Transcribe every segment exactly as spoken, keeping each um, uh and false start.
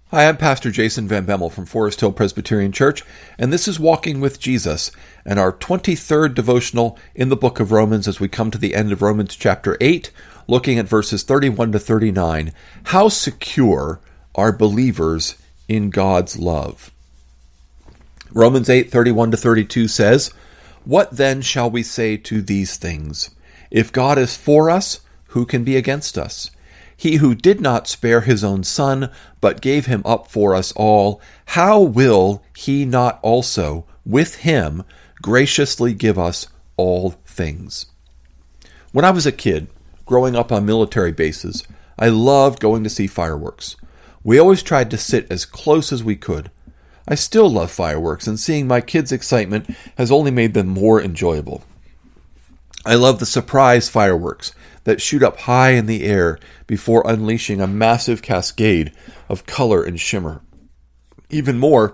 Hi, I'm Pastor Jason Van Bemmel from Forest Hill Presbyterian Church, and this is Walking with Jesus, and our twenty-third devotional in the book of Romans as we come to the end of Romans chapter eight, looking at verses thirty-one to thirty-nine. How secure are believers in God's love? Romans eight, thirty-one to thirty-two says, "What then shall we say to these things? If God is for us, who can be against us? He who did not spare his own son, but gave him up for us all, how will he not also, with him, graciously give us all things?" When I was a kid, growing up on military bases, I loved going to see fireworks. We always tried to sit as close as we could. I still love fireworks, and seeing my kids' excitement has only made them more enjoyable. I love the surprise fireworks that shoot up high in the air before unleashing a massive cascade of color and shimmer. Even more,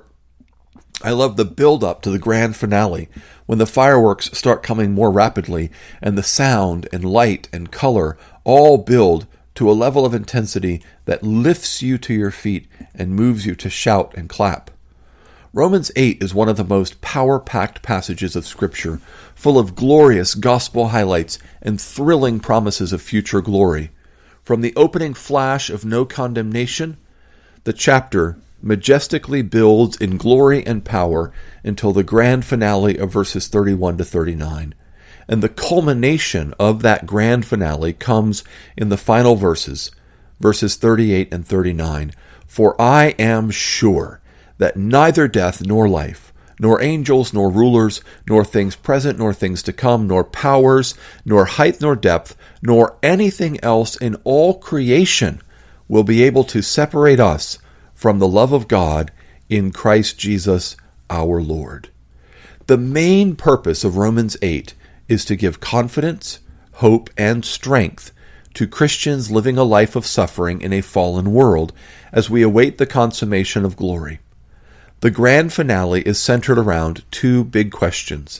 I love the build-up to the grand finale, when the fireworks start coming more rapidly, and the sound and light and color all build to a level of intensity that lifts you to your feet and moves you to shout and clap. Romans eight is one of the most power-packed passages of Scripture, full of glorious gospel highlights and thrilling promises of future glory. From the opening flash of no condemnation, the chapter majestically builds in glory and power until the grand finale of verses thirty-one to thirty-nine. And the culmination of that grand finale comes in the final verses, verses thirty-eight and thirty-nine. "For I am sure that neither death nor life, nor angels, nor rulers, nor things present, nor things to come, nor powers, nor height, nor depth, nor anything else in all creation will be able to separate us from the love of God in Christ Jesus our Lord." The main purpose of Romans eight is to give confidence, hope, and strength to Christians living a life of suffering in a fallen world as we await the consummation of glory. The grand finale is centered around two big questions.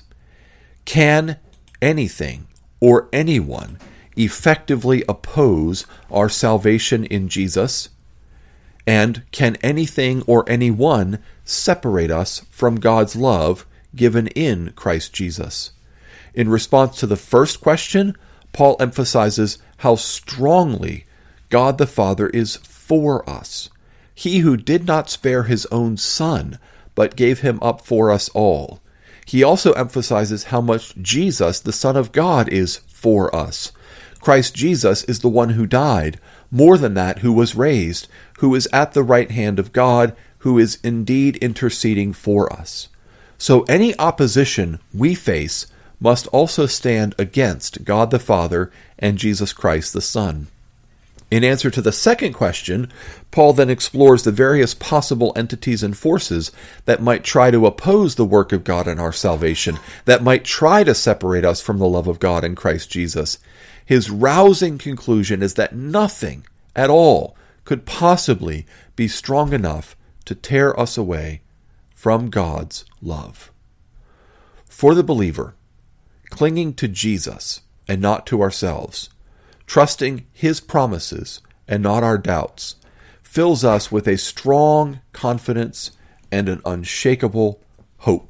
Can anything or anyone effectively oppose our salvation in Jesus? And can anything or anyone separate us from God's love given in Christ Jesus? In response to the first question, Paul emphasizes how strongly God the Father is for us. He who did not spare his own son, but gave him up for us all. He also emphasizes how much Jesus, the Son of God, is for us. Christ Jesus is the one who died, more than that, who was raised, who is at the right hand of God, who is indeed interceding for us. So any opposition we face must also stand against God the Father and Jesus Christ the Son. In answer to the second question, Paul then explores the various possible entities and forces that might try to oppose the work of God in our salvation, that might try to separate us from the love of God in Christ Jesus. His rousing conclusion is that nothing at all could possibly be strong enough to tear us away from God's love. For the believer, clinging to Jesus and not to ourselves, trusting His promises and not our doubts, fills us with a strong confidence and an unshakable hope.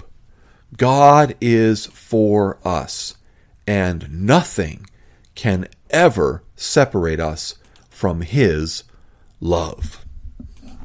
God is for us, and nothing can ever separate us from His love.